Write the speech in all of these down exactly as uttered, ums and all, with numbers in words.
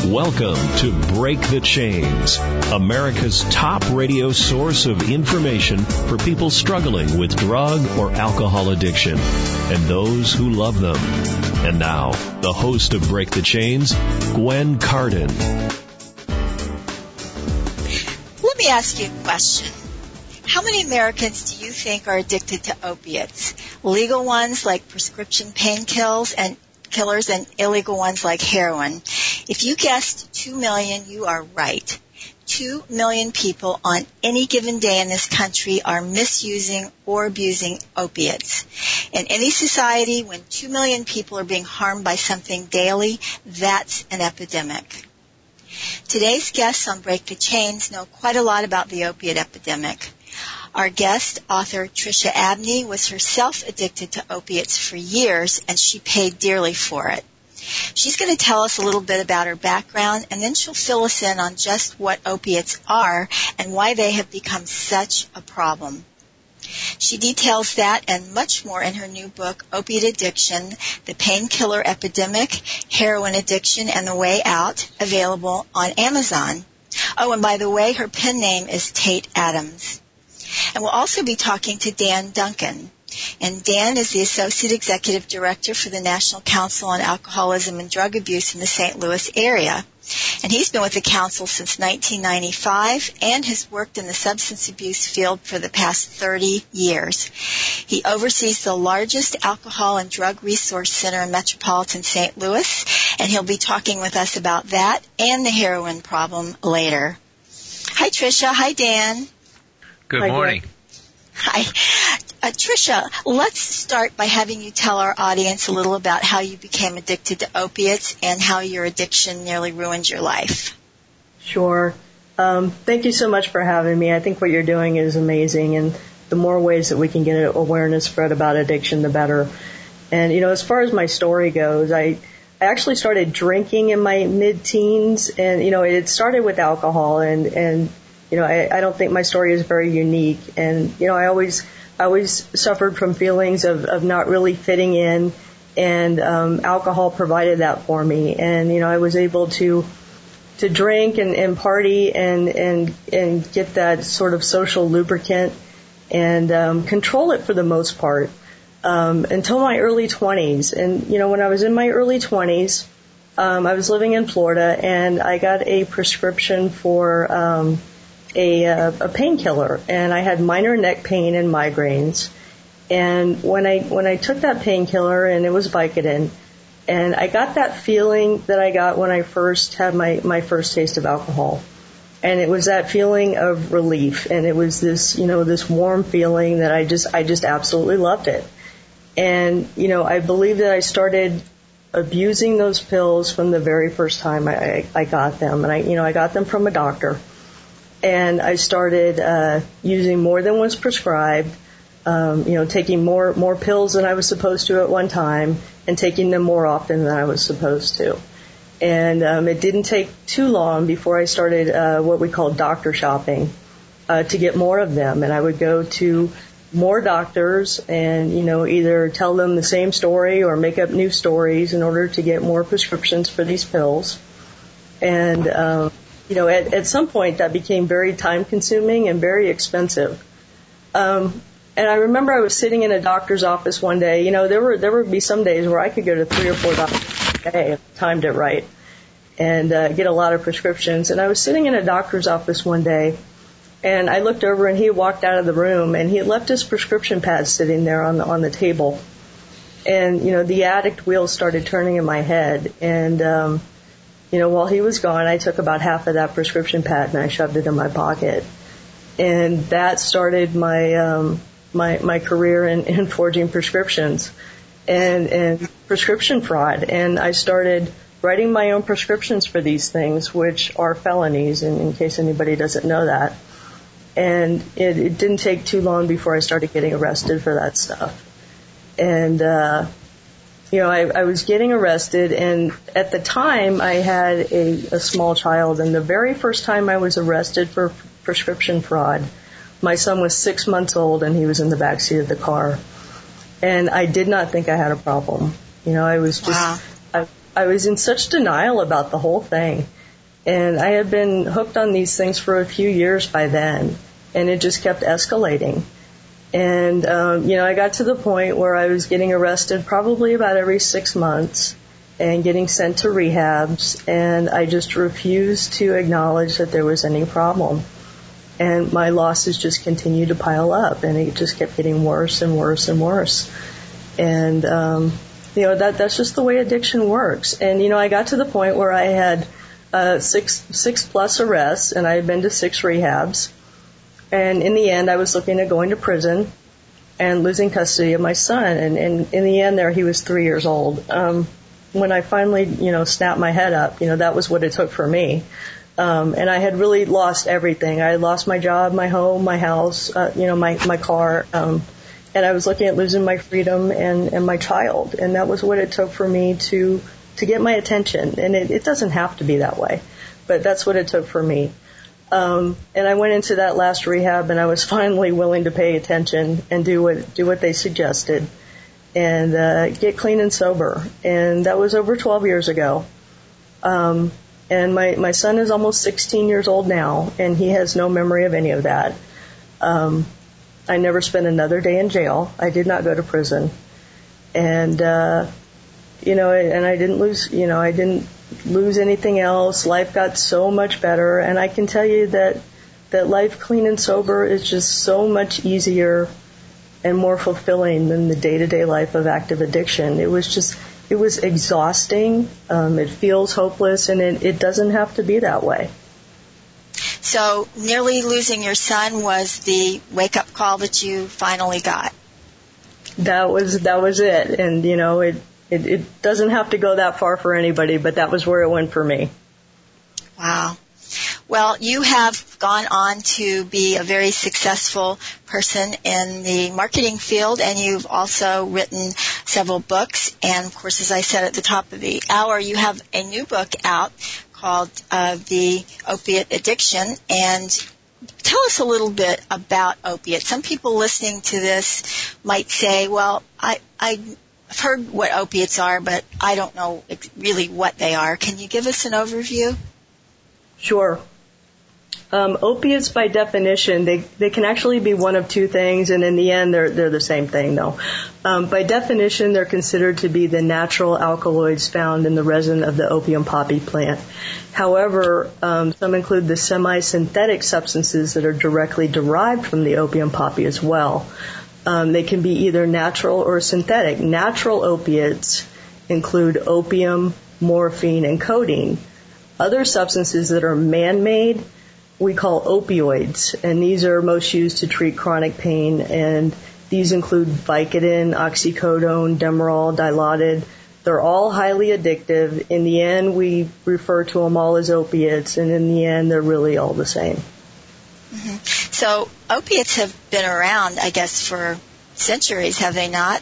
Welcome to Break the Chains, America's top radio source of information for people struggling with drug or alcohol addiction and those who love them. And now, the host of Break the Chains, Gwen Cardin. Let me ask you a question. How many Americans do you think are addicted to opiates? Legal ones like prescription painkillers and killers and illegal ones like heroin. If you guessed two million, you are right. Two million people on any given day in this country are misusing or abusing opiates. In any society, when two million people are being harmed by something daily, that's an epidemic. Today's guests on Break the Chains know quite a lot about the opiate epidemic. Our guest, author Tricia Abney, was herself addicted to opiates for years, and she paid dearly for it. She's going to tell us a little bit about her background, and then she'll fill us in on just what opiates are and why they have become such a problem. She details that and much more in her new book, Opiate Addiction, The Painkiller Epidemic, Heroin Addiction, and the Way Out, available on Amazon. Oh, and by the way, her pen name is Tate Adams. And we'll also be talking to Dan Duncan. And Dan is the Associate Executive Director for the National Council on Alcoholism and Drug Abuse in the Saint Louis area. And he's been with the council since nineteen ninety-five and has worked in the substance abuse field for the past thirty years. He oversees the largest alcohol and drug resource center in metropolitan Saint Louis, and he'll be talking with us about that and the heroin problem later. Hi, Tricia. Hi, Dan. Good Hi, morning. Dan. Hi. Uh, Tricia, let's start by having you tell our audience a little about how you became addicted to opiates and how your addiction nearly ruined your life. Sure. Um, thank you so much for having me. I think what you're doing is amazing, and the more ways that we can get awareness spread about addiction, the better. And, you know, as far as my story goes, I, I actually started drinking in my mid-teens, and, you know, it started with alcohol, and, and you know, I, I don't think my story is very unique. And, you know, I always... I always suffered from feelings of, of not really fitting in, and um, alcohol provided that for me. And, you know, I was able to to drink and, and party and, and, and get that sort of social lubricant and um, control it for the most part um, until my early twenties. And, you know, when I was in my early twenties, um, I was living in Florida, and I got a prescription for um a, uh, a painkiller, and I had minor neck pain and migraines. And when I when I took that painkiller, and it was Vicodin, and I got that feeling that I got when I first had my, my first taste of alcohol. And it was that feeling of relief, and it was this, you know, this warm feeling that I just I just absolutely loved it. And, you know, I believe that I started abusing those pills from the very first time I, I, I got them. And I, you know, I got them from a doctor. And I started uh, using more than was prescribed, um, you know, taking more more pills than I was supposed to at one time, and taking them more often than I was supposed to. And um, it didn't take too long before I started uh, what we call doctor shopping uh, to get more of them. And I would go to more doctors and, you know, either tell them the same story or make up new stories in order to get more prescriptions for these pills. And um, You know, at, at some point that became very time-consuming and very expensive. Um, and I remember I was sitting in a doctor's office one day. You know, there were there would be some days where I could go to three or four doctors a day if I timed it right, and uh, get a lot of prescriptions. And I was sitting in a doctor's office one day, and I looked over, and he had walked out of the room, and he had left his prescription pad sitting there on the, on the table. And, you know, the addict wheels started turning in my head, and um You know, while he was gone, I took about half of that prescription pad and I shoved it in my pocket. And that started my um, my, my career in, in forging prescriptions and, and prescription fraud. And I started writing my own prescriptions for these things, which are felonies, in, in case anybody doesn't know that. And it, it didn't take too long before I started getting arrested for that stuff. And uh You know, I, I was getting arrested, and at the time I had a, a small child, and the very first time I was arrested for prescription fraud, my son was six months old, and he was in the backseat of the car. And I did not think I had a problem. You know, I was just, wow. I, I was in such denial about the whole thing. And I had been hooked on these things for a few years by then, and it just kept escalating. And, um, you know, I got to the point where I was getting arrested probably about every six months and getting sent to rehabs, and I just refused to acknowledge that there was any problem. And my losses just continued to pile up, and it just kept getting worse and worse and worse. And, um, you know, that that's just the way addiction works. And, you know, I got to the point where I had uh, six, six plus arrests, and I had been to six rehabs. And in the end, I was looking at going to prison and losing custody of my son. And, and in the end there, he was three years old. Um, when I finally, you know, snapped my head up, you know, that was what it took for me. Um, and I had really lost everything. I had lost my job, my home, my house, uh, you know, my, my car. Um, and I was looking at losing my freedom and, and my child. And that was what it took for me to, to get my attention. And it, it doesn't have to be that way, but that's what it took for me. Um, and I went into that last rehab, and I was finally willing to pay attention and do what, do what they suggested and, uh, get clean and sober. And that was over twelve years ago. Um, And my, my son is almost sixteen years old now, and he has no memory of any of that. Um, I never spent another day in jail. I did not go to prison. And, uh, you know, and I didn't lose, you know, I didn't lose anything else. Life got so much better. And I can tell you that, that life clean and sober is just so much easier and more fulfilling than the day-to-day life of active addiction. It was just, it was exhausting. Um, it feels hopeless, and it, it doesn't have to be that way. So nearly losing your son was the wake-up call that you finally got. That was that was it. And, you know, it, it, it doesn't have to go that far for anybody, but that was where it went for me. Wow. Well, you have gone on to be a very successful person in the marketing field, and you've also written several books. And, of course, as I said at the top of the hour, you have a new book out called uh, The Opiate Addiction. And tell us a little bit about opiates. Some people listening to this might say, well, I, I've heard what opiates are, but I don't know really what they are. Can you give us an overview? Sure. Um, opiates, by definition, they, they can actually be one of two things, and in the end, they're they're the same thing, though. Um, by definition, they're considered to be the natural alkaloids found in the resin of the opium poppy plant. However, um, some include the semi-synthetic substances that are directly derived from the opium poppy as well. Um, they can be either natural or synthetic. Natural opiates include opium, morphine, and codeine. Other substances that are man-made we call opioids, and these are most used to treat chronic pain, and these include Vicodin, oxycodone, Demerol, Dilaudid. They're all highly addictive. In the end, we refer to them all as opiates, and in the end, they're really all the same. Mm-hmm. So opiates have been around, I guess, for centuries, have they not?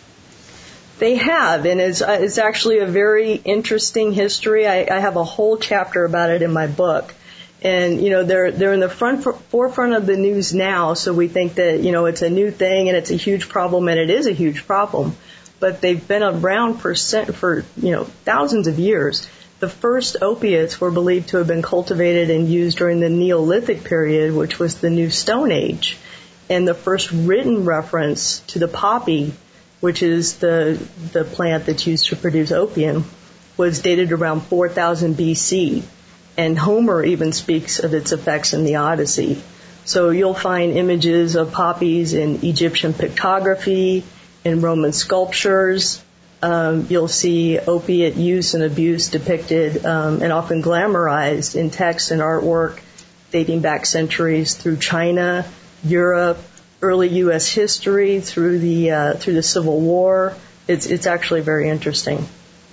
They have, and it's, uh, it's actually a very interesting history. I, I have a whole chapter about it in my book. And, you know, they're, they're in the front, forefront of the news now, so we think that, you know, it's a new thing and it's a huge problem, and it is a huge problem. But they've been around for, for, you know, thousands of years. The first opiates were believed to have been cultivated and used during the Neolithic period, which was the New Stone Age. And the first written reference to the poppy, which is the, the plant that's used to produce opium, was dated around four thousand B C. And Homer even speaks of its effects in the Odyssey. So you'll find images of poppies in Egyptian pictography, in Roman sculptures. Um, you'll see opiate use and abuse depicted um, and often glamorized in text and artwork dating back centuries through China, Europe, early U S history, through the uh, through the Civil War. It's it's actually very interesting.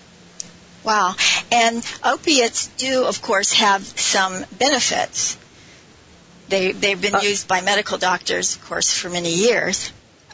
Wow. And opiates do, of course, have some benefits. They, they've been uh, used by medical doctors, of course, for many years.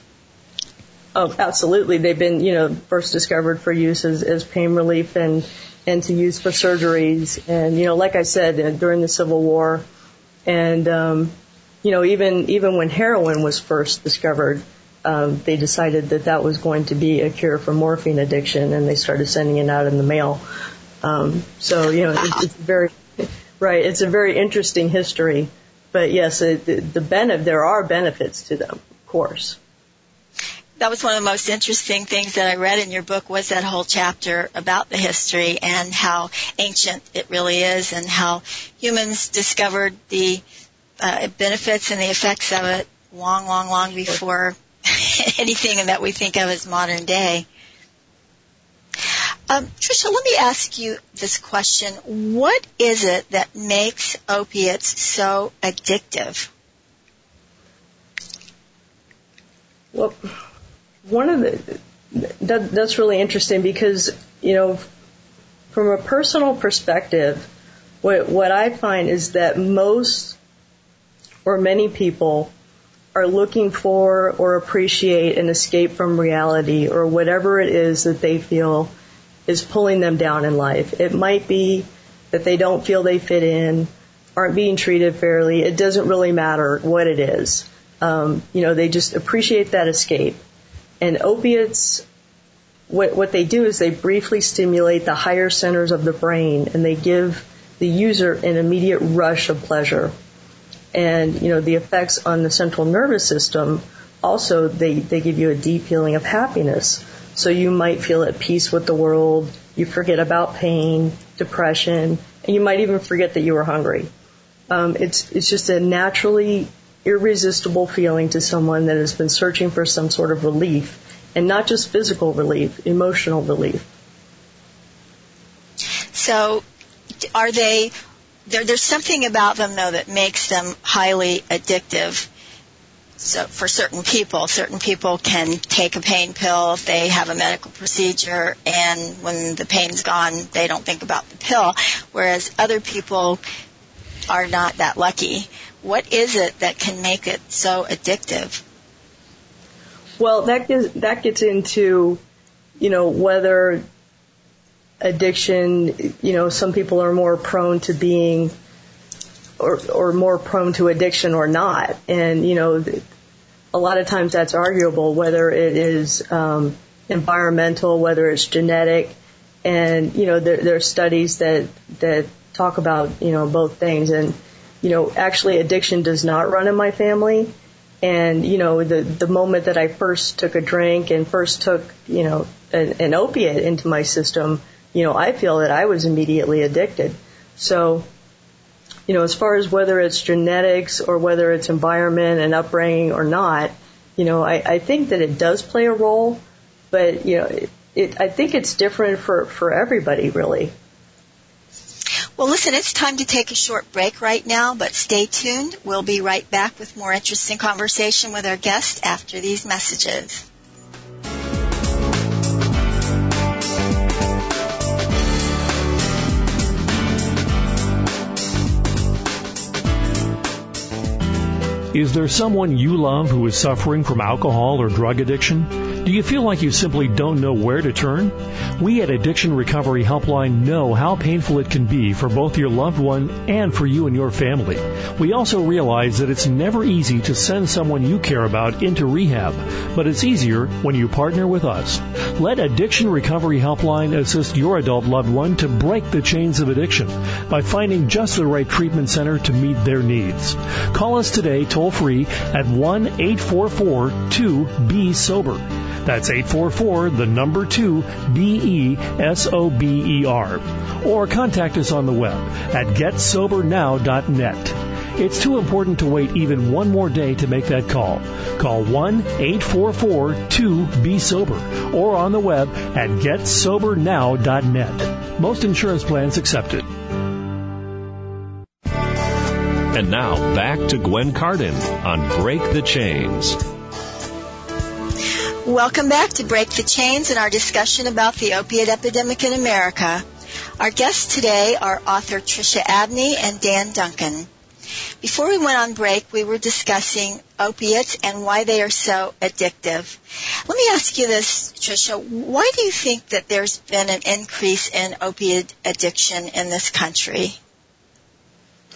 Oh, absolutely. They've been, you know, first discovered for use as, as pain relief and, and to use for surgeries. And, you know, like I said, during the Civil War and, um, you know, even, even when heroin was first discovered, um, they decided that that was going to be a cure for morphine addiction, and they started sending it out in the mail. Um, so, you know, it, it's very, right, it's a very interesting history. But yes, it, the, the benefit, there are benefits to them, of course. That was one of the most interesting things that I read in your book, was that whole chapter about the history and how ancient it really is, and how humans discovered the uh, benefits and the effects of it long, long, long before anything that we think of as modern day. Um, Tricia, let me ask you this question. What is it that makes opiates so addictive? Well, one of the, that, that's really interesting because, you know, from a personal perspective, what, what I find is that most or many people are looking for or appreciate an escape from reality or whatever it is that they feel is pulling them down in life. It might be that they don't feel they fit in, aren't being treated fairly. It doesn't really matter what it is. Um, you know, they just appreciate that escape. And opiates, what, what they do is they briefly stimulate the higher centers of the brain, and they give the user an immediate rush of pleasure. And, you know, the effects on the central nervous system, also they, they give you a deep feeling of happiness. So you might feel at peace with the world, you forget about pain, depression, and you might even forget that you were hungry. Um, it's, it's just a naturally irresistible feeling to someone that has been searching for some sort of relief, and not just physical relief, emotional relief. So are they, there, there's something about them, though, that makes them highly addictive. So for certain people, certain people can take a pain pill if they have a medical procedure, and when the pain's gone, they don't think about the pill, whereas other people are not that lucky. What is it that can make it so addictive? Well, that gets, that gets into, you know, whether addiction, you know, some people are more prone to being or, or more prone to addiction or not. And, you know, a lot of times that's arguable, whether it is um, environmental, whether it's genetic. And, you know, there, there are studies that, that talk about, you know, both things. And, you know, actually addiction does not run in my family. And, you know, the, the moment that I first took a drink and first took, you know, an, an opiate into my system, you know, I feel that I was immediately addicted. So, you know, as far as whether it's genetics or whether it's environment and upbringing or not, you know, I, I think that it does play a role, but, you know, it, it, I think it's different for, for everybody, really. Well, listen, it's time to take a short break right now, but stay tuned. We'll be right back with more interesting conversation with our guest after these messages. Is there someone you love who is suffering from alcohol or drug addiction? Do you feel like you simply don't know where to turn? We at Addiction Recovery Helpline know how painful it can be for both your loved one and for you and your family. We also realize that it's never easy to send someone you care about into rehab, but it's easier when you partner with us. Let Addiction Recovery Helpline assist your adult loved one to break the chains of addiction by finding just the right treatment center to meet their needs. Call us today toll-free at one eight four four two B sober. That's eight four four, the number two, B E S O B E R. Or contact us on the web at get sober now dot net. It's too important to wait even one more day to make that call. Call one eight four four two B sober or on the web at get sober now dot net. Most insurance plans accepted. And now back to Gwen Cardin on Break the Chains. Welcome back to Break the Chains and our discussion about the opiate epidemic in America. Our guests today are author Tricia Abney and Dan Duncan. Before we went on break, we were discussing opiates and why they are so addictive. Let me ask you this, Tricia. Why do you think that there's been an increase in opiate addiction in this country?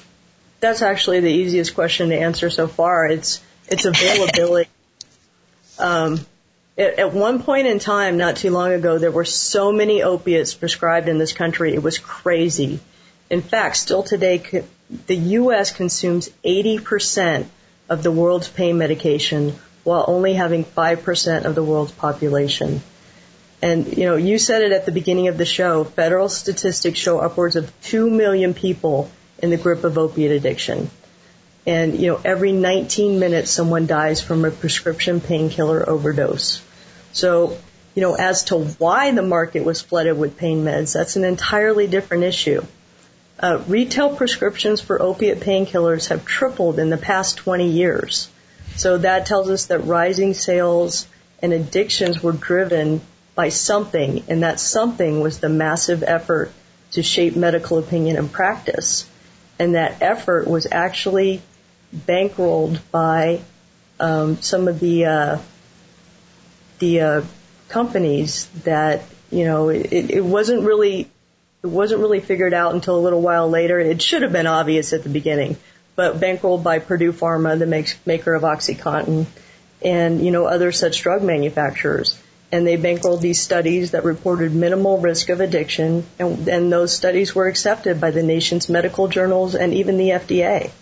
That's actually the easiest question to answer so far. It's it's availability. Um, at, at one point in time, not too long ago, there were so many opiates prescribed in this country, it was crazy. In fact, still today, the U S consumes eighty percent of the world's pain medication while only having five percent of the world's population. And, you know, you said it at the beginning of the show, federal statistics show upwards of two million people in the grip of opiate addiction. And, you know, every nineteen minutes someone dies from a prescription painkiller overdose. So, you know, as to why the market was flooded with pain meds, that's an entirely different issue. Uh, retail prescriptions for opiate painkillers have tripled in the past twenty years. So that tells us that rising sales and addictions were driven by something, and that something was the massive effort to shape medical opinion and practice. And that effort was actually bankrolled by um, some of the uh, the uh, companies that, you know, it, it wasn't really it wasn't really figured out until a little while later. It should have been obvious at the beginning, but bankrolled by Purdue Pharma, the makes, maker of OxyContin, and, you know, other such drug manufacturers. And they bankrolled these studies that reported minimal risk of addiction, and, and those studies were accepted by the nation's medical journals and even the F D A.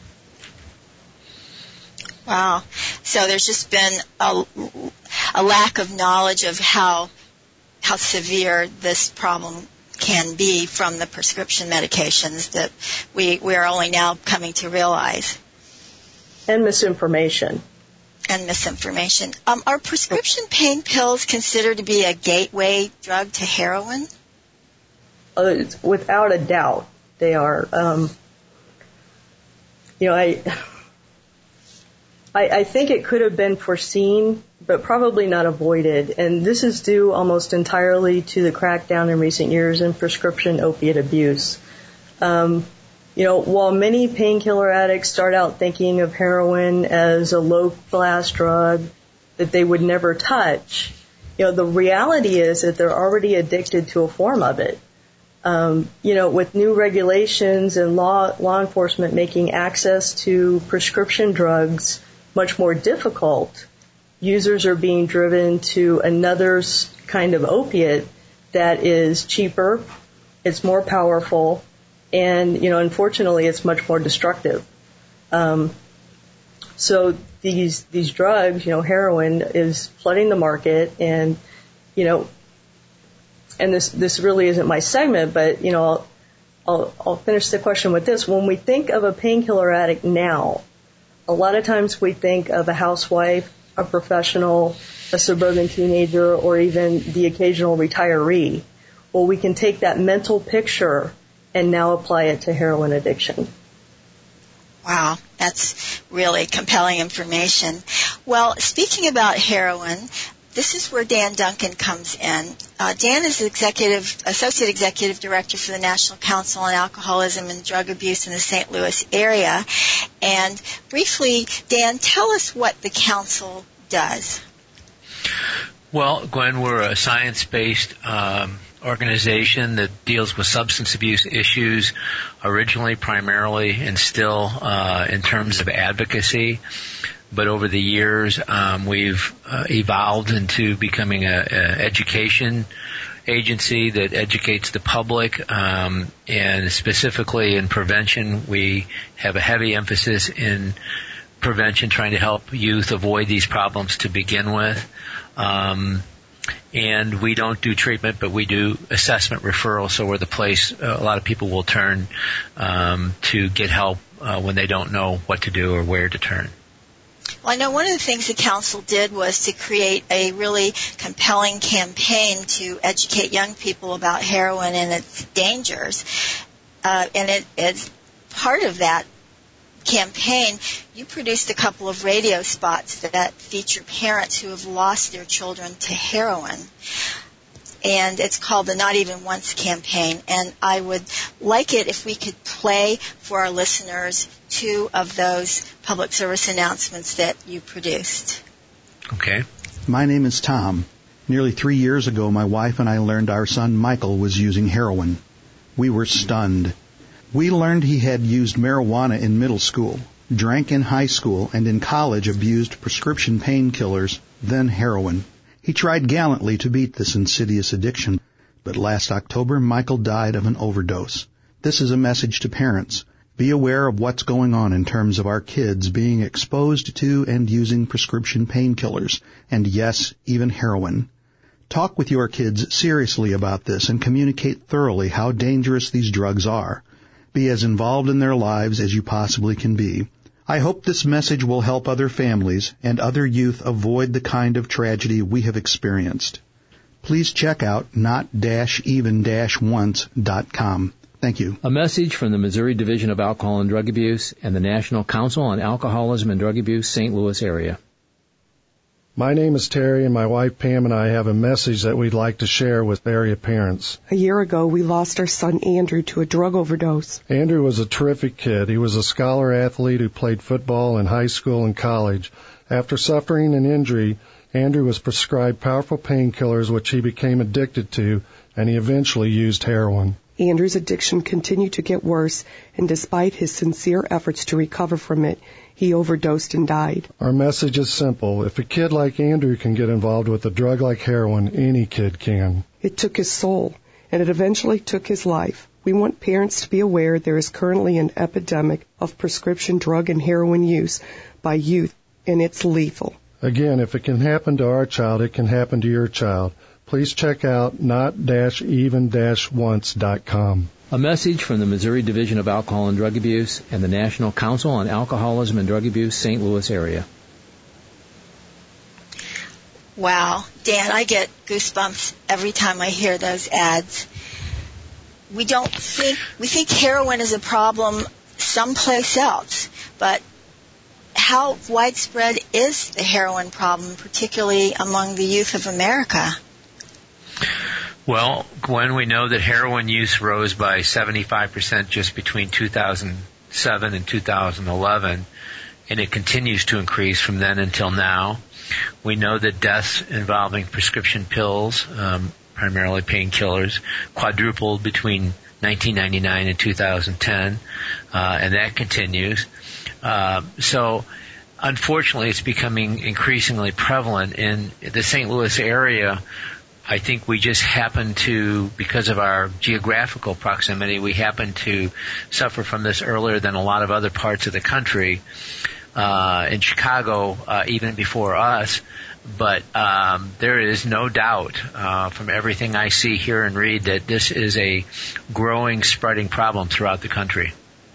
Wow. So there's just been a, a lack of knowledge of how how severe this problem can be from the prescription medications that we, we are only now coming to realize. And misinformation. And misinformation. Um, are prescription pain pills considered to be a gateway drug to heroin? Uh, without a doubt, they are. Um, you know, I, I, I think it could have been foreseen, but probably not avoided. And this is due almost entirely to the crackdown in recent years in prescription opiate abuse. Um, You know, while many painkiller addicts start out thinking of heroin as a low-class drug that they would never touch, you know, the reality is that they're already addicted to a form of it. Um, you know, with new regulations and law, law enforcement making access to prescription drugs much more difficult, users are being driven to another kind of opiate that is cheaper, it's more powerful, and, you know, unfortunately, it's much more destructive. Um, so these these drugs, you know, heroin is flooding the market, and, you know, and this this really isn't my segment, but, you know, I'll, I'll, I'll finish the question with this. When we think of a painkiller addict now, a lot of times we think of a housewife, a professional, a suburban teenager, or even the occasional retiree. Well, we can take that mental picture and now apply it to heroin addiction. Wow, that's really compelling information. Well, speaking about heroin, this is where Dan Duncan comes in. Uh, Dan is executive, Associate Executive Director for the National Council on Alcoholism and Drug Abuse in the Saint Louis area. And briefly, Dan, tell us what the council does. Well, Gwen, we're a science-based um, organization that deals with substance abuse issues, originally primarily and still uh, in terms of advocacy. But over the years, um, we've uh, evolved into becoming a, a education agency that educates the public, um, and specifically in prevention, we have a heavy emphasis in prevention, trying to help youth avoid these problems to begin with. Um, and we don't do treatment, but we do assessment referral, so we're the place uh, a lot of people will turn um, to get help uh, when they don't know what to do or where to turn. Well, I know one of the things the council did was to create a really compelling campaign to educate young people about heroin and its dangers. Uh, and it, as part of that campaign, you produced a couple of radio spots that feature parents who have lost their children to heroin. And it's called the Not Even Once campaign. And I would like it if we could play for our listeners two of those public service announcements that you produced. Okay. My name is Tom. Nearly three years ago, my wife and I learned our son Michael was using heroin. We were stunned. We learned he had used marijuana in middle school, drank in high school, and in college abused prescription painkillers then heroin. He tried gallantly to beat this insidious addiction, but last October, Michael died of an overdose. This is a message to parents. Be aware of what's going on in terms of our kids being exposed to and using prescription painkillers, and yes, even heroin. Talk with your kids seriously about this and communicate thoroughly how dangerous these drugs are. Be as involved in their lives as you possibly can be. I hope this message will help other families and other youth avoid the kind of tragedy we have experienced. Please check out not even once dot com. Thank you. A message from the Missouri Division of Alcohol and Drug Abuse and the National Council on Alcoholism and Drug Abuse, Saint Louis area. My name is Terry, and my wife Pam and I have a message that we'd like to share with area parents. A year ago, we lost our son Andrew to a drug overdose. Andrew was a terrific kid. He was a scholar athlete who played football in high school and college. After suffering an injury, Andrew was prescribed powerful painkillers, which he became addicted to, and he eventually used heroin. Andrew's addiction continued to get worse, and despite his sincere efforts to recover from it, he overdosed and died. Our message is simple. If a kid like Andrew can get involved with a drug like heroin, any kid can. It took his soul, and it eventually took his life. We want parents to be aware there is currently an epidemic of prescription drug and heroin use by youth, and it's lethal. Again, if it can happen to our child, it can happen to your child. Please check out not even once dot com. A message from the Missouri Division of Alcohol and Drug Abuse and the National Council on Alcoholism and Drug Abuse, Saint Louis area. Wow. Dan, I get goosebumps every time I hear those ads. We don't think, we think heroin is a problem someplace else, but how widespread is the heroin problem, particularly among the youth of America? Well, Gwen, we know that heroin use rose by seventy-five percent just between two thousand seven and two thousand eleven, and it continues to increase from then until now. We know that deaths involving prescription pills, um, primarily painkillers, quadrupled between nineteen ninety-nine and two thousand ten, uh, and that continues. Uh, so, unfortunately, it's becoming increasingly prevalent in the Saint Louis area. I think we just happen to, because of our geographical proximity, we happen to suffer from this earlier than a lot of other parts of the country. Uh, in Chicago, uh, even before us. But um, there is no doubt uh, from everything I see, hear, and read that this is a growing, spreading problem throughout the country.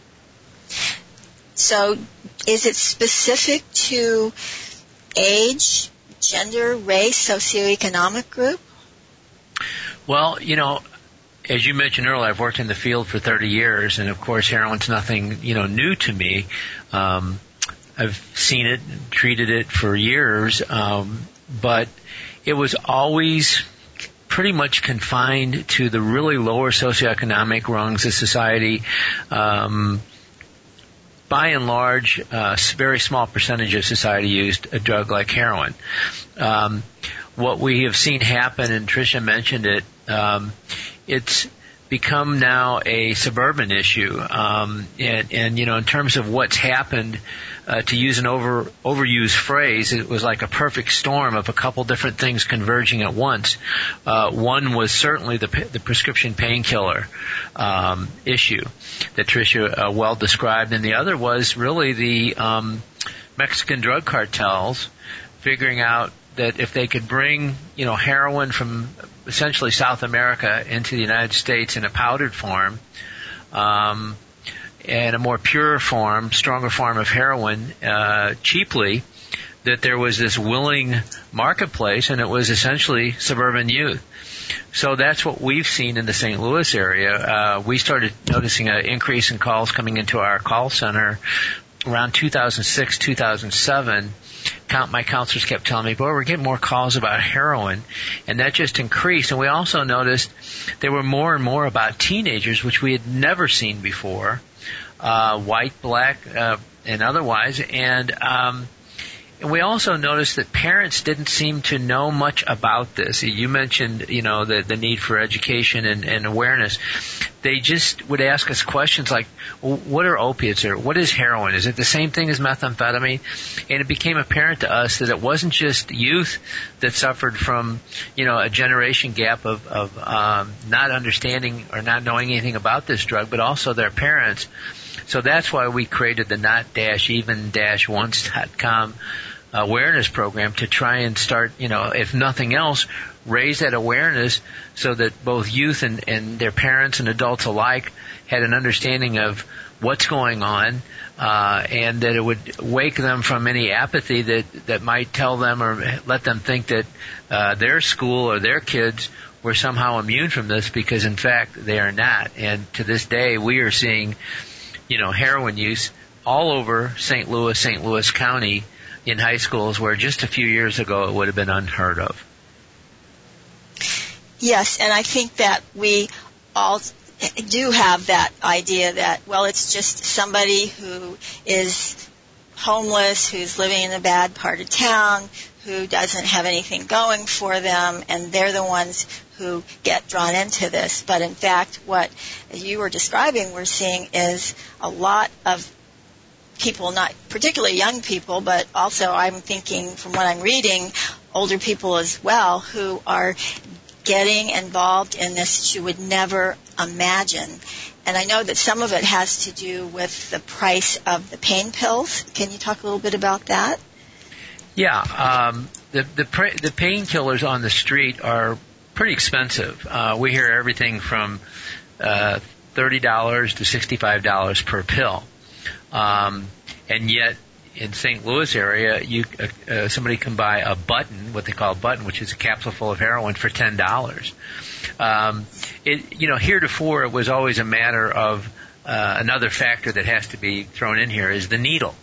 So is it specific to age, gender, race, socioeconomic group? Well, you know, as you mentioned earlier, I've worked in the field for thirty years, and of course heroin's nothing, you know, new to me. Um, I've seen it, treated it for years, um, but it was always pretty much confined to the really lower socioeconomic rungs of society. Um, by and large, a very small percentage of society used a drug like heroin. Um, what we have seen happen, and Tricia mentioned it, um, it's become now a suburban issue. Um, and, and, you know, in terms of what's happened, uh, to use an over overused phrase, it was like a perfect storm of a couple different things converging at once. Uh, one was certainly the, the prescription painkiller um, issue that Tricia uh, well described, and the other was really the um, Mexican drug cartels figuring out that if they could bring, you know, heroin from essentially South America into the United States in a powdered form, um, and a more pure form, stronger form of heroin, uh, cheaply, that there was this willing marketplace, and it was essentially suburban youth. So that's what we've seen in the Saint Louis area. Uh, we started noticing an increase in calls coming into our call center around two thousand six, two thousand seven. Count, my counselors kept telling me, boy, we're getting more calls about heroin, and that just increased. And we also noticed there were more and more about teenagers, which we had never seen before, uh, white, black, uh, and otherwise. And, um, and we also noticed that parents didn't seem to know much about this. You mentioned, you know, the, the need for education and, and awareness. they just would ask us questions like, well, what are opiates, or what is heroin? Is it the same thing as methamphetamine? And it became apparent to us that it wasn't just youth that suffered from, you know, a generation gap of, of um, not understanding or not knowing anything about this drug, but also their parents. So that's why we created the not even once dot com awareness program to try and start, you know, if nothing else, raise that awareness so that both youth and, and their parents and adults alike had an understanding of what's going on, uh, and that it would wake them from any apathy that, that might tell them or let them think that uh, their school or their kids were somehow immune from this, because in fact they are not. And to this day we are seeing, you know, heroin use all over Saint Louis, Saint Louis County in high schools, where just a few years ago it would have been unheard of. Yes, and I think that we all do have that idea that, well, it's just somebody who is homeless, who's living in a bad part of town, who doesn't have anything going for them, and they're the ones who get drawn into this. But in fact, what you were describing, we're seeing is a lot of people, not particularly young people, but also I'm thinking from what I'm reading, older people as well, who are getting involved in this that you would never imagine. And I know that some of it has to do with the price of the pain pills. Can you talk a little bit about that? Yeah, um, the the, pra- the painkillers on the street are pretty expensive. Uh, we hear everything from uh, thirty dollars to sixty-five dollars per pill. Um, and yet, in Saint Louis area, you uh, uh, somebody can buy a button, what they call a button, which is a capsule full of heroin, for ten dollars. Um, it, you know, heretofore it was always a matter of uh, another factor that has to be thrown in here is the needle.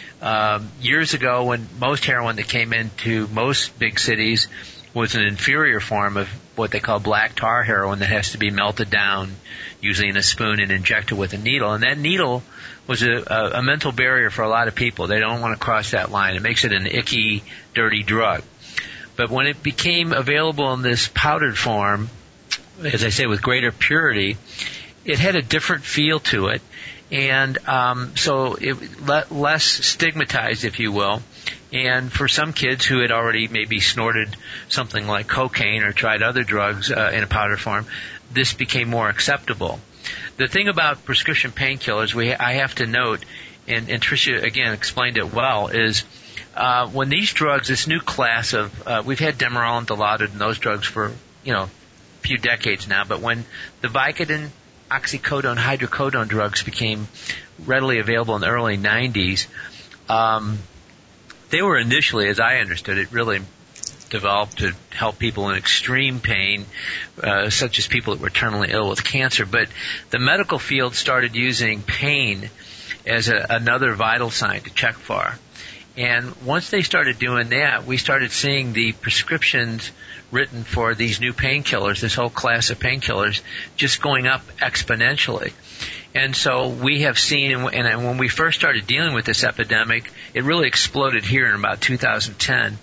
Um, years ago, when most heroin that came into most big cities was an inferior form of what they call black tar heroin that has to be melted down, usually in a spoon, and injected with a needle. And that needle was a, a, a mental barrier for a lot of people. They don't want to cross that line. It makes it an icky, dirty drug. But when it became available in this powdered form, as I say, with greater purity, it had a different feel to it. And um, so it le- less stigmatized, if you will. And for some kids who had already maybe snorted something like cocaine or tried other drugs uh, in a powder form, this became more acceptable. The thing about prescription painkillers, we I have to note, and, and Tricia again explained it well, is uh, when these drugs, this new class of, uh, we've had Demerol and Dilaudid and those drugs for, you know, a few decades now, but when the Vicodin, oxycodone, hydrocodone drugs became readily available in the early nineties, um, they were initially, as I understood it, really developed to help people in extreme pain, uh, such as people that were terminally ill with cancer. But the medical field started using pain as a, another vital sign to check for. And once they started doing that, we started seeing the prescriptions written for these new painkillers, this whole class of painkillers, just going up exponentially. And so we have seen, and when we first started dealing with this epidemic, it really exploded here in about two thousand ten.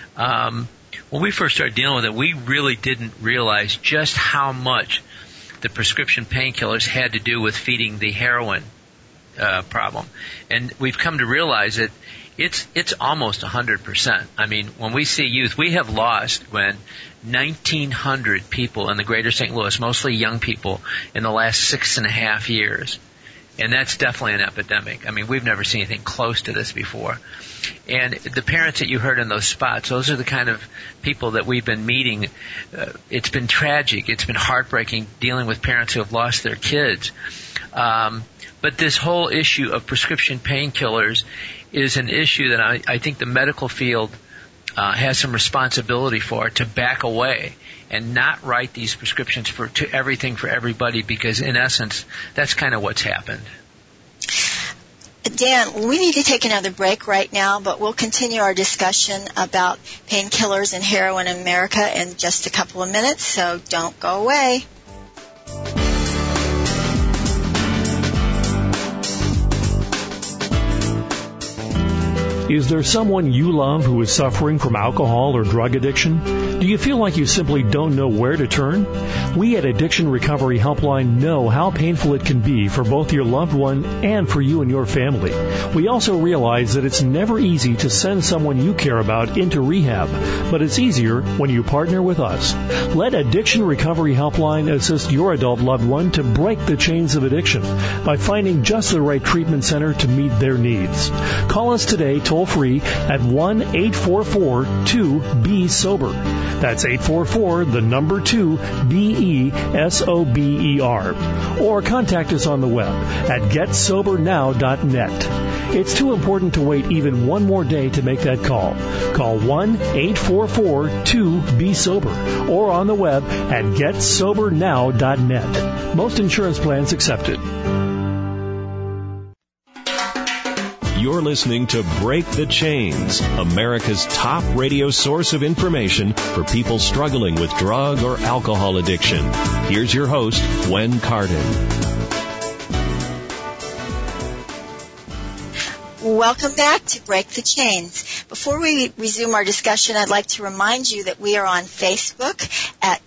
Um, when we first started dealing with it, we really didn't realize just how much the prescription painkillers had to do with feeding the heroin uh, problem. And we've come to realize that it's it's almost one hundred percent. I mean, when we see youth, we have lost when nineteen hundred people in the greater Saint Louis, mostly young people, in the last six and a half years. And that's definitely an epidemic. I mean, we've never seen anything close to this before. And the parents that you heard in those spots, those are the kind of people that we've been meeting. Uh, it's been tragic. It's been heartbreaking dealing with parents who have lost their kids. Um, but this whole issue of prescription painkillers is an issue that I, I think the medical field uh, has some responsibility for, to back away and not write these prescriptions for to everything for everybody, because in essence, that's kind of what's happened. Dan, we need to take another break right now, but we'll continue our discussion about painkillers and heroin in America in just a couple of minutes, so don't go away. Is there someone you love who is suffering from alcohol or drug addiction? Do you feel like you simply don't know where to turn? We at Addiction Recovery Helpline know how painful it can be for both your loved one and for you and your family. We also realize that it's never easy to send someone you care about into rehab, but it's easier when you partner with us. Let Addiction Recovery Helpline assist your adult loved one to break the chains of addiction by finding just the right treatment center to meet their needs. Call us today toll-free at one eight four four two B sober. That's eight four four, the number two, B E S O B E R. Or contact us on the web at get sober now dot net. It's too important to wait even one more day to make that call. Call one eight four four two B sober or on the web at get sober now dot net. Most insurance plans accepted. You're listening to Break the Chains, America's top radio source of information for people struggling with drug or alcohol addiction. Here's your host, Gwen Carden. Welcome back to Break the Chains. Before we resume our discussion, I'd like to remind you that we are on Facebook at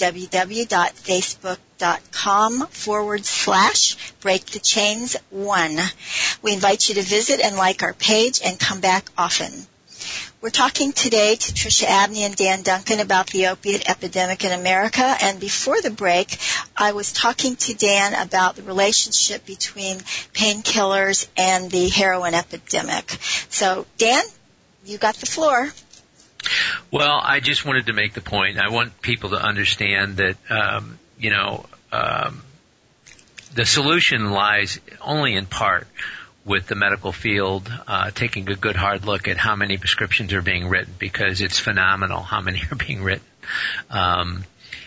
www.facebook.com forward slash Break the Chains one. We invite you to visit and like our page and come back often. We're talking today to Tricia Abney and Dan Duncan about the opiate epidemic in America. And before the break, I was talking to Dan about the relationship between painkillers and the heroin epidemic. So, Dan, you got the floor. Well, I just wanted to make the point. I want people to understand that, um, you know, um, the solution lies only in part with the medical field uh, taking a good hard look at how many prescriptions are being written, because it's phenomenal how many are being written. Um,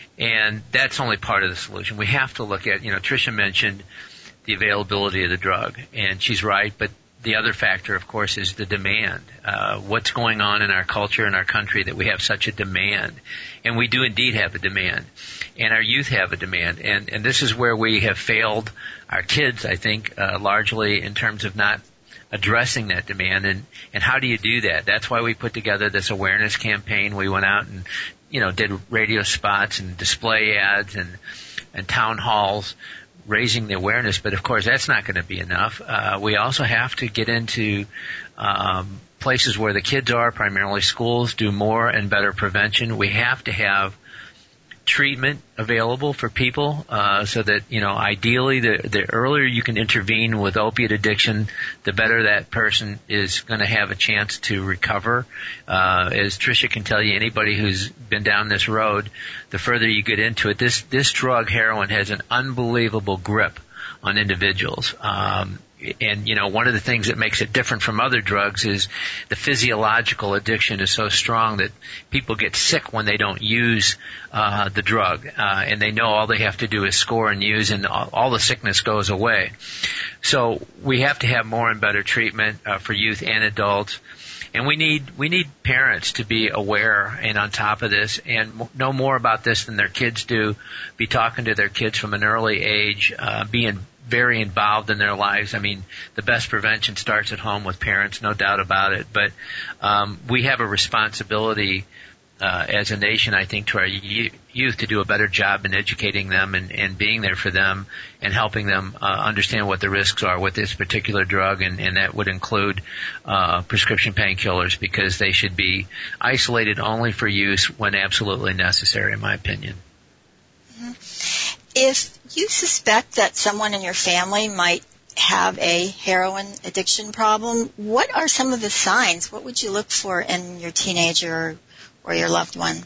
and that's only part of the solution. We have to look at, you know, Tricia mentioned the availability of the drug, and she's right, but the other factor, of course, is the demand. Uh, what's going on in our culture, in our country, that we have such a demand. And we do indeed have a demand. And our youth have a demand. And, and this is where we have failed our kids, I think, uh, largely in terms of not addressing that demand. And, and how do you do that? That's why we put together this awareness campaign. We went out and, you know, did radio spots and display ads and, and town halls, raising the awareness, but of course that's not going to be enough. Uh, we also have to get into um, places where the kids are, primarily schools, do more and better prevention. We have to have treatment available for people uh, so that, you know, ideally the, the earlier you can intervene with opiate addiction, the better that person is going to have a chance to recover. Uh, as Tricia can tell you, anybody who's been down this road, the further you get into it, this, this drug, heroin, has an unbelievable grip on individuals. Um, And, you know, one of the things that makes it different from other drugs is the physiological addiction is so strong that people get sick when they don't use uh, the drug. Uh, and they know all they have to do is score and use, and all, all the sickness goes away. So we have to have more and better treatment uh, for youth and adults. And we need we need parents to be aware and on top of this and know more about this than their kids do, be talking to their kids from an early age, uh, being very involved in their lives. I mean, the best prevention starts at home with parents, no doubt about it. But um, we have a responsibility uh, as a nation, I think, to our youth to do a better job in educating them and, and being there for them and helping them uh, understand what the risks are with this particular drug, and, and that would include uh, prescription painkillers, because they should be isolated only for use when absolutely necessary, in my opinion. Mm-hmm. If you suspect that someone in your family might have a heroin addiction problem, what are some of the signs? What would you look for in your teenager or your loved one?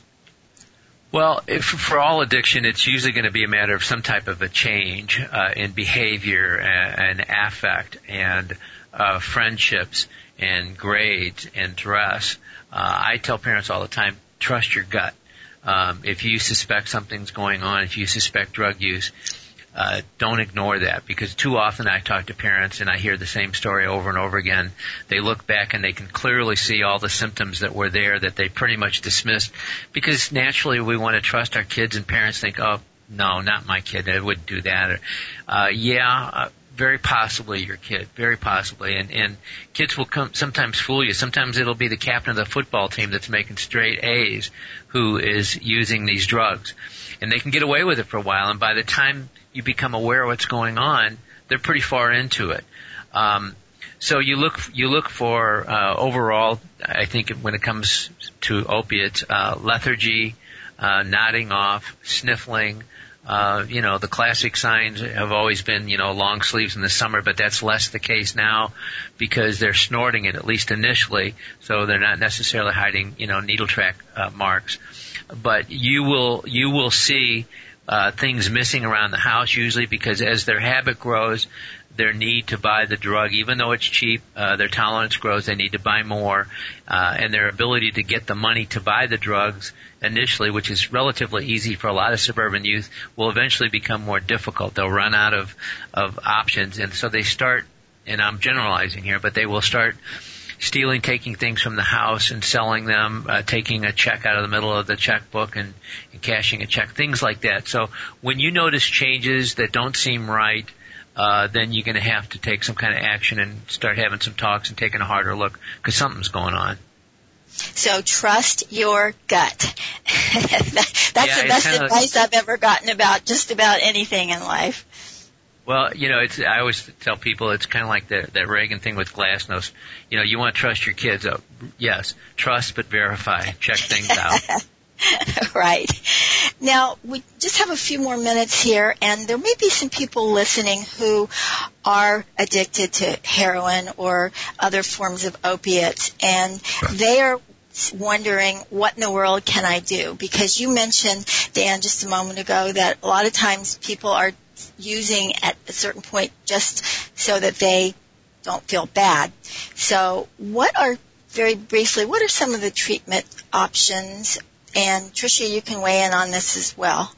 Well, if, for all addiction, it's usually going to be a matter of some type of a change uh, in behavior and, and affect and uh, friendships and grades and dress. Uh, I tell parents all the time, trust your gut. Um, if you suspect something's going on, if you suspect drug use, uh, don't ignore that, because too often I talk to parents and I hear the same story over and over again. They look back and they can clearly see all the symptoms that were there that they pretty much dismissed, because naturally we want to trust our kids, and parents think, oh, no, not my kid, I wouldn't do that. Or, uh, yeah, uh, very possibly your kid, very possibly. And, and kids will come, sometimes fool you. Sometimes it'll be the captain of the football team that's making straight A's who is using these drugs. and they can get away with it for a while. And by the time you become aware of what's going on, they're pretty far into it. Um, so you look you look for uh, overall, I think when it comes to opiates, uh, lethargy, uh, nodding off, sniffling. Uh, you know, the classic signs have always been, you know, long sleeves in the summer, but that's less the case now because they're snorting it, at least initially, so they're not necessarily hiding, you know, needle track uh, marks. But you will, you will see uh, things missing around the house usually because as their habit grows, their need to buy the drug, even though it's cheap, uh, their tolerance grows, they need to buy more, uh, and their ability to get the money to buy the drugs initially, which is relatively easy for a lot of suburban youth, will eventually become more difficult. They'll run out of, of options, and so they start, and I'm generalizing here, but they will start stealing, taking things from the house and selling them, uh, taking a check out of the middle of the checkbook and, and cashing a check, things like that. So when you notice changes that don't seem right, Uh, then you're going to have to take some kind of action and start having some talks and taking a harder look because something's going on. So trust your gut. that, that's yeah, the best kinda, advice I've ever gotten about just about anything in life. Well, you know, it's, I always tell people it's kind of like the, that Reagan thing with Glasnost. You know, you want to trust your kids. Oh, yes, trust but verify. Check things out. Right. Now, we just have a few more minutes here, and there may be some people listening who are addicted to heroin or other forms of opiates, and they are wondering, what in the world can I do? Because you mentioned, Dan, just a moment ago, that a lot of times people are using at a certain point just so that they don't feel bad. So what are, very briefly, what are some of the treatment options? And Tricia, you can weigh in on this as well.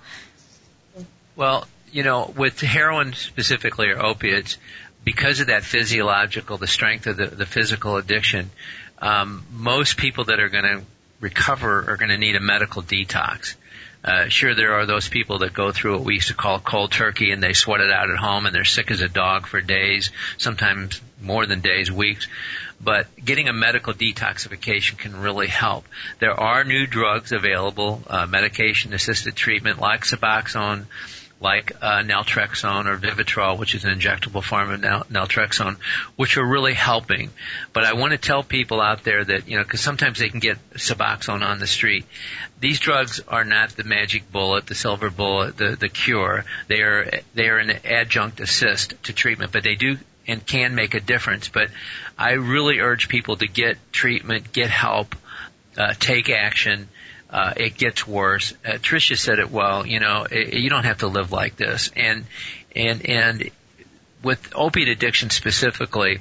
Well, you know, with heroin specifically or opiates, because of that physiological, the strength of the, the physical addiction, um, most people that are going to recover are going to need a medical detox. Uh, sure, there are those people that go through what we used to call cold turkey and they sweat it out at home and they're sick as a dog for days, sometimes more than days, weeks. But getting a medical detoxification can really help. There are new drugs available, uh, medication-assisted treatment like Suboxone, like uh, naltrexone or Vivitrol, which is an injectable form of nal- naltrexone, which are really helping. But I want to tell people out there that, you know, because sometimes they can get Suboxone on the street. These drugs are not the magic bullet, the silver bullet, the, the cure. They are, they are an adjunct assist to treatment, but they do and can make a difference. But I really urge people to get treatment, get help, uh, take action. Uh, it gets worse. Uh, Tricia said it well. You know, it, you don't have to live like this. And and and with opiate addiction specifically,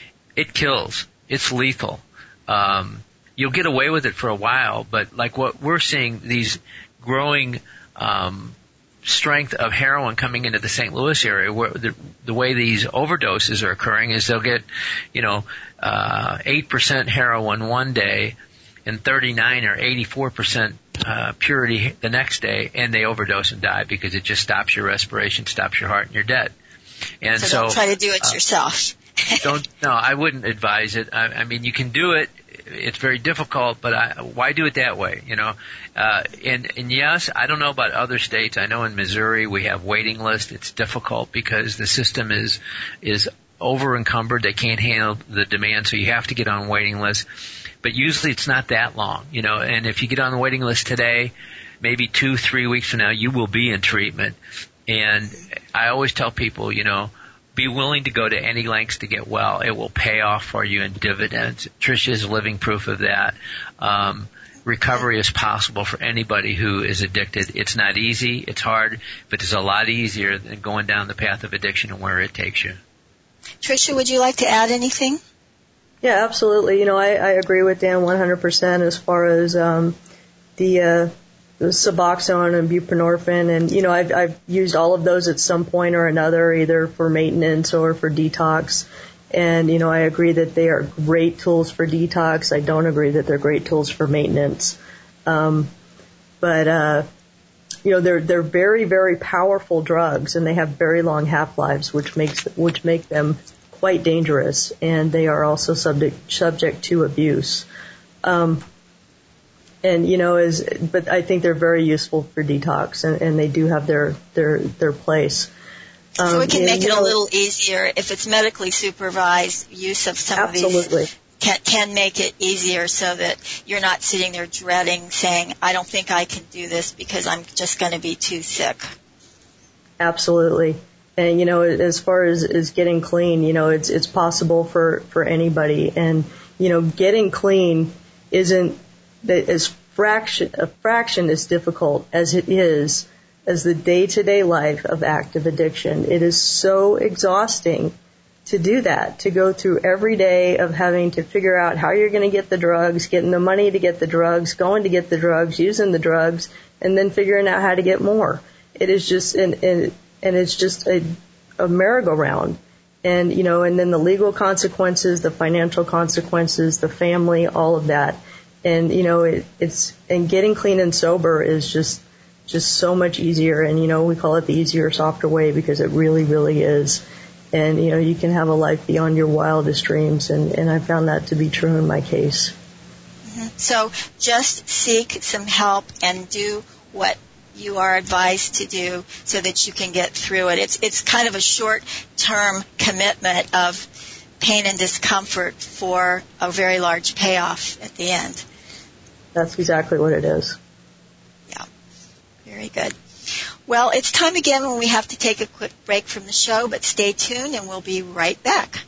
it kills. It's lethal. Um, you'll get away with it for a while, but like what we're seeing, these growing um, strength of heroin coming into the Saint Louis area, where the, the way these overdoses are occurring is they'll get, you know, uh, eight percent heroin one day and thirty-nine or eighty-four percent uh, purity the next day, and they overdose and die because it just stops your respiration, stops your heart, and you're dead. And so, so don't try to do it uh, yourself. don't no, I wouldn't advise it. I, I mean, you can do it. It's very difficult, but I, why do it that way? You know, uh, and and yes, I don't know about other states. I know in Missouri we have waiting lists. It's difficult because the system is is over encumbered. They can't handle the demand, so you have to get on waiting lists. But usually it's not that long, you know, and if you get on the waiting list today, maybe two, three weeks from now, you will be in treatment. And I always tell people, you know, be willing to go to any lengths to get well. It will pay off for you in dividends. Tricia is living proof of that. Um, recovery is possible for anybody who is addicted. It's not easy. It's hard, but it's a lot easier than going down the path of addiction and where it takes you. Tricia, would you like to add anything? Yeah, absolutely. You know, I, I agree with Dan one hundred percent as far as um, the, uh, the Suboxone and buprenorphine. And, you know, I've, I've used all of those at some point or another, either for maintenance or for detox. And, you know, I agree that they are great tools for detox. I don't agree that they're great tools for maintenance. Um, but, uh, you know, they're, they're very, very powerful drugs, and they have very long half-lives, which makes, which make them quite dangerous, and they are also subject subject to abuse. Um, And, you know, as, but I think they're very useful for detox, and, and they do have their, their, their place. Um, so it can and, make it know, a little easier if it's medically supervised. Use of some absolutely. of these can, can make it easier so that you're not sitting there dreading, saying, I don't think I can do this because I'm just going to be too sick. Absolutely. And, you know, as far as, as getting clean, you know, it's, it's possible for, for anybody. And, you know, getting clean isn't as fraction, a fraction as difficult as it is as the day-to-day life of active addiction. It is so exhausting to do that, to go through every day of having to figure out how you're going to get the drugs, getting the money to get the drugs, going to get the drugs, using the drugs, and then figuring out how to get more. It is just, and, and, and it's just a, a merry-go-round. And, you know, and then the legal consequences, the financial consequences, the family, all of that. And, you know, it, it's, and getting clean and sober is just, just so much easier. And, you know, we call it the easier, softer way because it really, really is. And, you know, you can have a life beyond your wildest dreams. And, and I found that to be true in my case. Mm-hmm. So just seek some help and do what you are advised to do so that you can get through it. It's, it's kind of a short-term commitment of pain and discomfort for a very large payoff at the end. That's exactly what it is. Yeah. Very good. Well, it's time again when we have to take a quick break from the show, but stay tuned and we'll be right back.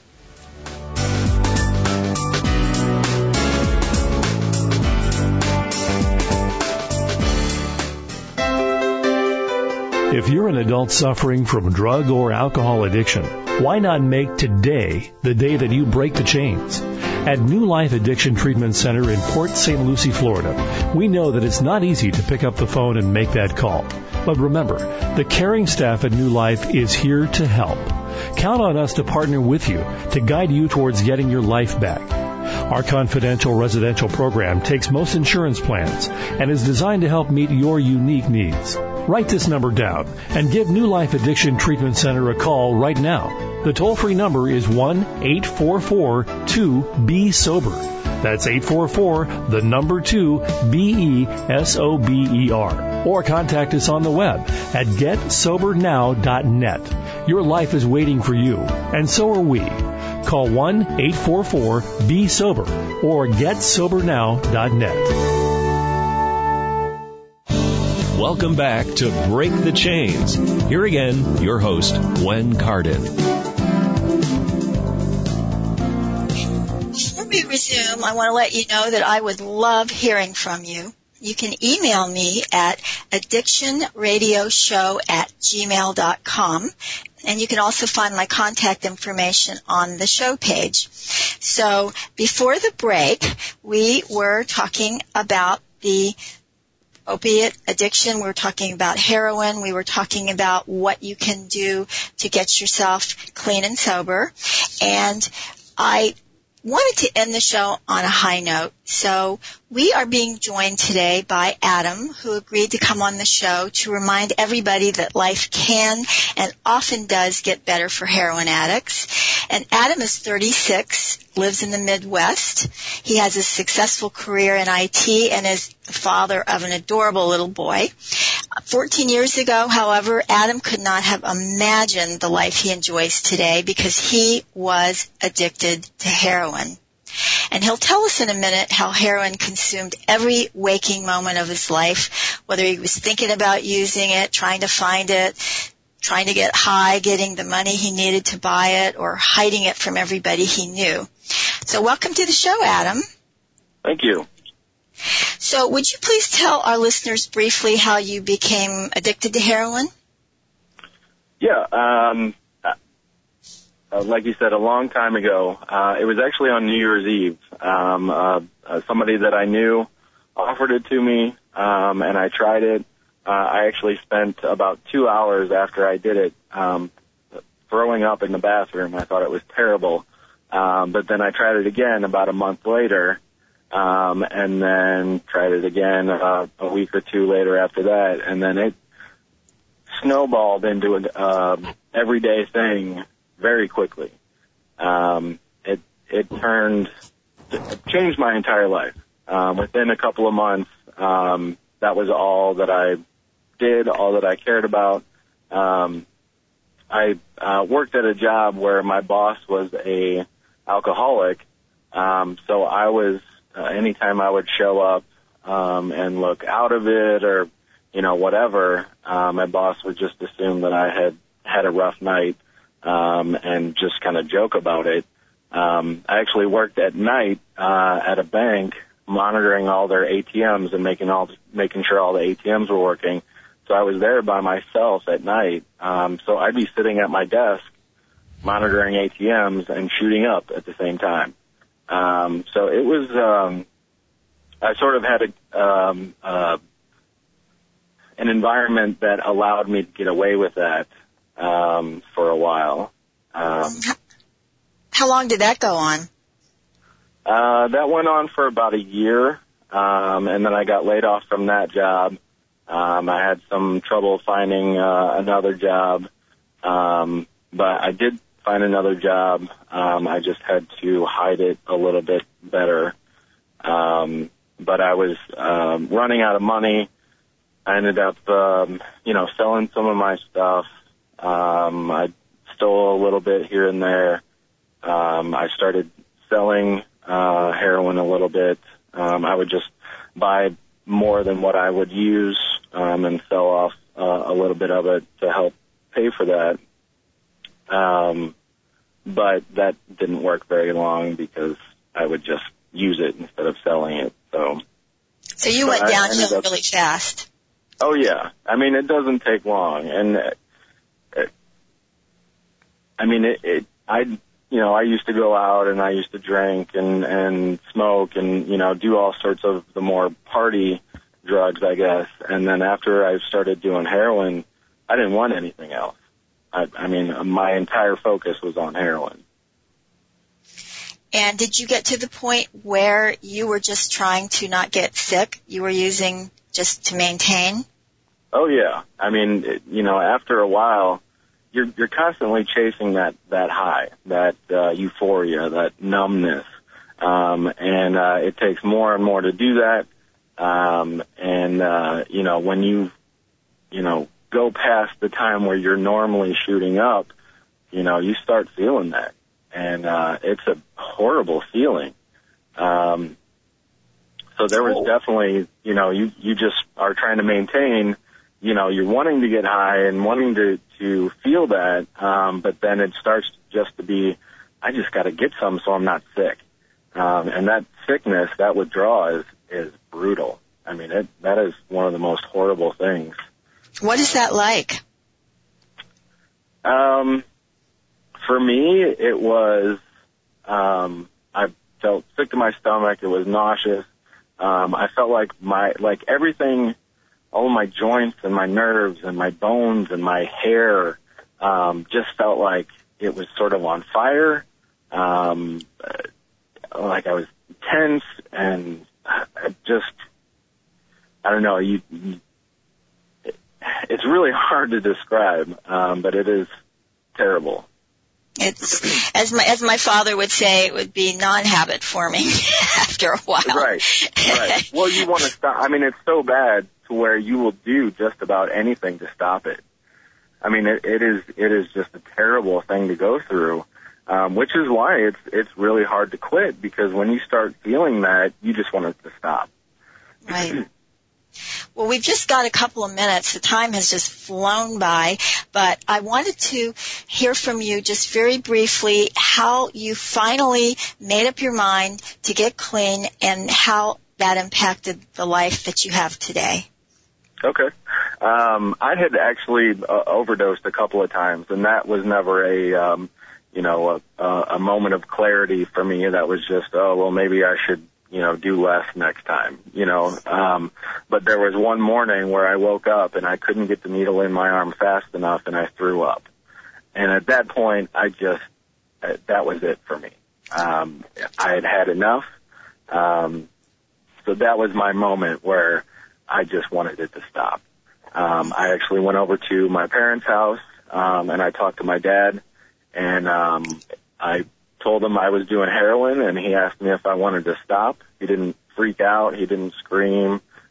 If you're an adult suffering from drug or alcohol addiction, why not make today the day that you break the chains? At New Life Addiction Treatment Center in Port Saint Lucie, Florida, we know that it's not easy to pick up the phone and make that call. But remember, the caring staff at New Life is here to help. Count on us to partner with you to guide you towards getting your life back. Our confidential residential program takes most insurance plans and is designed to help meet your unique needs. Write this number down and give New Life Addiction Treatment Center a call right now. The toll-free number is one eight four four two B sober. That's eight four four, the number two, B E S O B E R. Or contact us on the web at get sober now dot net. Your life is waiting for you, and so are we. Call one eight four four B sober or get sober now dot net. Welcome back to Break the Chains. Here again, your host, Gwen Cardin. Before we resume, I want to let you know that I would love hearing from you. You can email me at addiction radio show at gmail dot com. And you can also find my contact information on the show page. So before the break, we were talking about the opiate addiction. We were talking about heroin. We were talking about what you can do to get yourself clean and sober. And I wanted to end the show on a high note. So we are being joined today by Adam, who agreed to come on the show to remind everybody that life can and often does get better for heroin addicts. And Adam is thirty-six, lives in the Midwest. He has a successful career in I T and is the father of an adorable little boy. fourteen years ago, however, Adam could not have imagined the life he enjoys today because he was addicted to heroin. And he'll tell us in a minute how heroin consumed every waking moment of his life, whether he was thinking about using it, trying to find it, trying to get high, getting the money he needed to buy it, or hiding it from everybody he knew. So welcome to the show, Adam. Thank you. So would you please tell our listeners briefly how you became addicted to heroin? Yeah, um, uh, like you said, a long time ago. Uh, it was actually on New Year's Eve. Um, uh, uh, somebody that I knew offered it to me, um, and I tried it. Uh, I actually spent about two hours after I did it um, throwing up in the bathroom. I thought it was terrible. Um, but then I tried it again about a month later, um, and then tried it again uh, a week or two later after that, and then it snowballed into an uh, everyday thing very quickly. Um, it it turned, it changed my entire life. Um, within a couple of months, Um, that was all that I did, all that I cared about. Um, I uh, worked at a job where my boss was a alcoholic, um, so I was uh, anytime I would show up um, and look out of it, or you know whatever, uh, my boss would just assume that I had had a rough night um, and just kind of joke about it. Um, I actually worked at night uh, at a bank, monitoring all their A T Ms and making all making sure all the A T Ms were working. So I was there by myself at night. Um, so I'd be sitting at my desk monitoring A T Ms and shooting up at the same time. Um, so it was, um, I sort of had a, um, uh, an environment that allowed me to get away with that um, for a while. Um, How long did that go on? Uh, that went on for about a year, um, and then I got laid off from that job. Um, I had some trouble finding uh, another job, um, but I did find another job. Um, I just had to hide it a little bit better. Um, but I was um, running out of money. I ended up, um, you know, selling some of my stuff. Um, I stole a little bit here and there. Um, I started selling uh, heroin a little bit. Um, I would just buy more than what I would use um, and sell off uh, a little bit of it to help pay for that. Um, but that didn't work very long because I would just use it instead of selling it. So, so you went downhill really fast. Oh yeah, I mean it doesn't take long, and uh, I mean it. it I you know I used to go out and I used to drink and and smoke and you know do all sorts of the more party drugs, I guess. And then after I started doing heroin, I didn't want anything else. I, I mean, my entire focus was on heroin. And did you get to the point where you were just trying to not get sick? You were using just to maintain? Oh yeah. I mean, it, you know, after a while, you're you're constantly chasing that that high, that uh, euphoria, that numbness, um, and uh, it takes more and more to do that. Um, and uh, you know, when you you know go past the time where you're normally shooting up, you know, you start feeling that, and uh, it's a horrible feeling. Um, so there was definitely, you know, you you just are trying to maintain. You know, you're wanting to get high and wanting to, to feel that, um, but then it starts just to be, I just got to get some so I'm not sick. Um, and that sickness, that withdrawal is, is brutal. I mean, it, that is one of the most horrible things. What is that like? Um, for me, it was, um, I felt sick to my stomach. It was nauseous. Um, I felt like my, like everything, all of my joints and my nerves and my bones and my hair um, just felt like it was sort of on fire, um, like I was tense, and I just, I don't know, you, you it's really hard to describe, um, but it is terrible. It's, as my, as my father would say, it would be non-habit forming after a while. Right, right. Well, you want to stop. I mean, it's so bad to where you will do just about anything to stop it. I mean, it, it is it is just a terrible thing to go through, um, which is why it's it's really hard to quit, because when you start feeling that, you just want it to stop. Right. Well, we've just got a couple of minutes. The time has just flown by, but I wanted to hear from you just very briefly how you finally made up your mind to get clean and how that impacted the life that you have today. Okay. Um, I had actually uh, overdosed a couple of times, and that was never a, um, you know, a, a moment of clarity for me. That was just, oh, well, maybe I should, you know, do less next time, you know. Um, but there was one morning where I woke up and I couldn't get the needle in my arm fast enough, and I threw up. And at that point, I just, uh, that was it for me. Um, I had had enough. Um, so that was my moment where I just wanted it to stop. Um, I actually went over to my parents' house, um, and I talked to my dad, and um, I told him I was doing heroin, and he asked me if I wanted to stop. He didn't freak out. He didn't scream.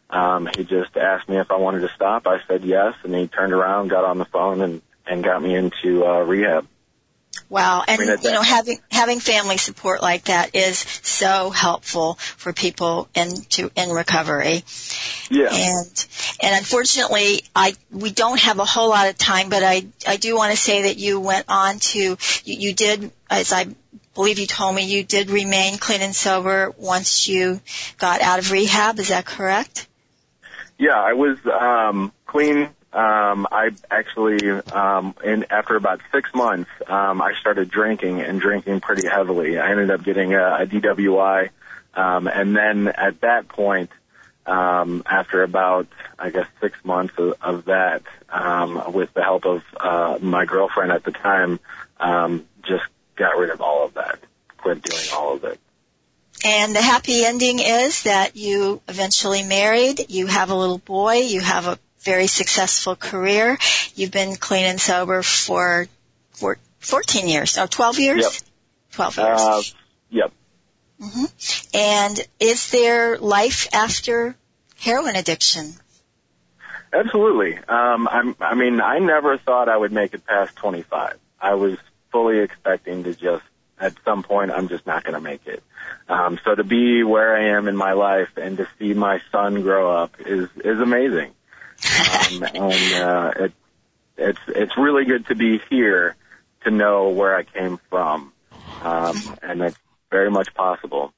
Um, he just asked me if I wanted to stop. I said yes, and he turned around, got on the phone, and, and got me into uh, rehab. Wow. And, I mean, you know, having, having family support like that is so helpful for people in, to, in recovery. Yeah. And, and unfortunately, I, we don't have a whole lot of time, but I, I do want to say that you went on to, you, you did, as I believe you told me, you did remain clean and sober once you got out of rehab. Is that correct? Yeah, I was, um, clean. Um, I actually, um, in, after about six months, um, I started drinking and drinking pretty heavily. I ended up getting a, a D W I. Um, and then at that point, um, after about, I guess, six months of, of that, um, with the help of, uh, my girlfriend at the time, um, just got rid of all of that, quit doing all of it. And the happy ending is that you eventually married, you have a little boy, you have a very successful career. You've been clean and sober for, for fourteen years, or twelve years? Yep. twelve years. Uh, yep. Mm-hmm. And is there life after heroin addiction? Absolutely. Um, I'm, I mean, I never thought I would make it past twenty-five. I was fully expecting to just, at some point, I'm just not going to make it. Um, so to be where I am in my life and to see my son grow up is, is amazing. um, and uh, it, it's it's really good to be here to know where I came from, um, and it's very much possible.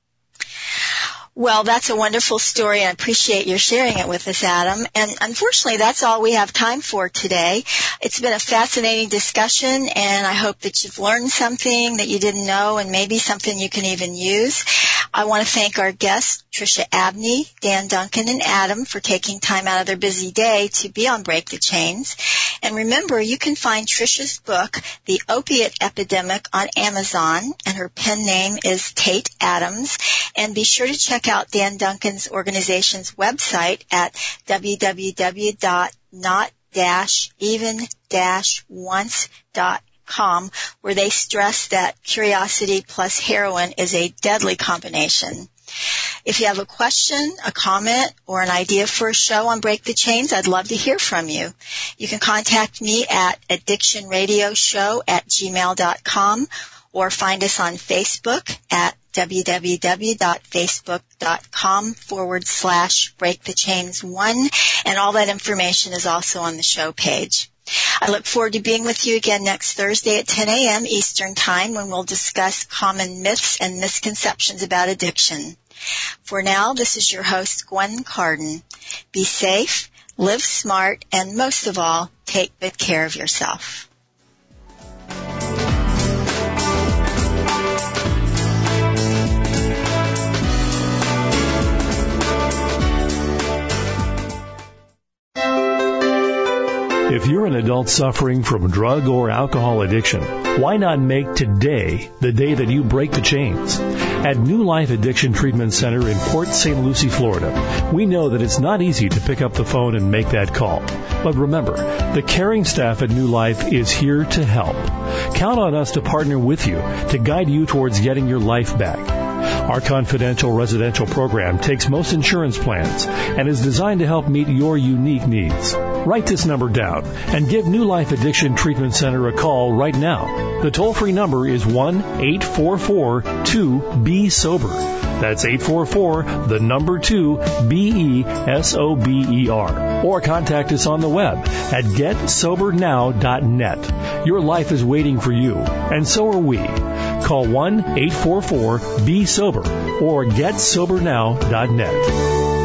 Well, that's a wonderful story, and I appreciate your sharing it with us, Adam. And unfortunately, that's all we have time for today. It's been a fascinating discussion, and I hope that you've learned something that you didn't know and maybe something you can even use. I want to thank our guests, Tricia Abney, Dan Duncan, and Adam, for taking time out of their busy day to be on Break the Chains. And remember, you can find Tricia's book, The Opiate Epidemic, on Amazon, and her pen name is Tate Adams. And be sure to check out Dan Duncan's organization's website at w w w dot not dash even dash once dot com, where they stress that curiosity plus heroin is a deadly combination. If you have a question, a comment, or an idea for a show on Break the Chains, I'd love to hear from you. You can contact me at addiction radio show at gmail dot com or find us on Facebook at w w w dot facebook dot com forward slash break the chains one, and all that information is also on the show page. I look forward to being with you again next Thursday at ten a.m. Eastern Time, when we'll discuss common myths and misconceptions about addiction. For now, this is your host, Gwen Carden. Be safe, live smart, and most of all, take good care of yourself. If you're an adult suffering from drug or alcohol addiction, why not make today the day that you break the chains? At New Life Addiction Treatment Center in Port Saint Lucie, Florida, we know that it's not easy to pick up the phone and make that call. But remember, the caring staff at New Life is here to help. Count on us to partner with you to guide you towards getting your life back. Our confidential residential program takes most insurance plans and is designed to help meet your unique needs. Write this number down and give New Life Addiction Treatment Center a call right now. The toll-free number is one eight four four two B sober. That's eight four four, the number two, B E S O B E R. Or contact us on the web at get sober now dot net. Your life is waiting for you, and so are we. Call one eight four four B sober or get sober now dot net.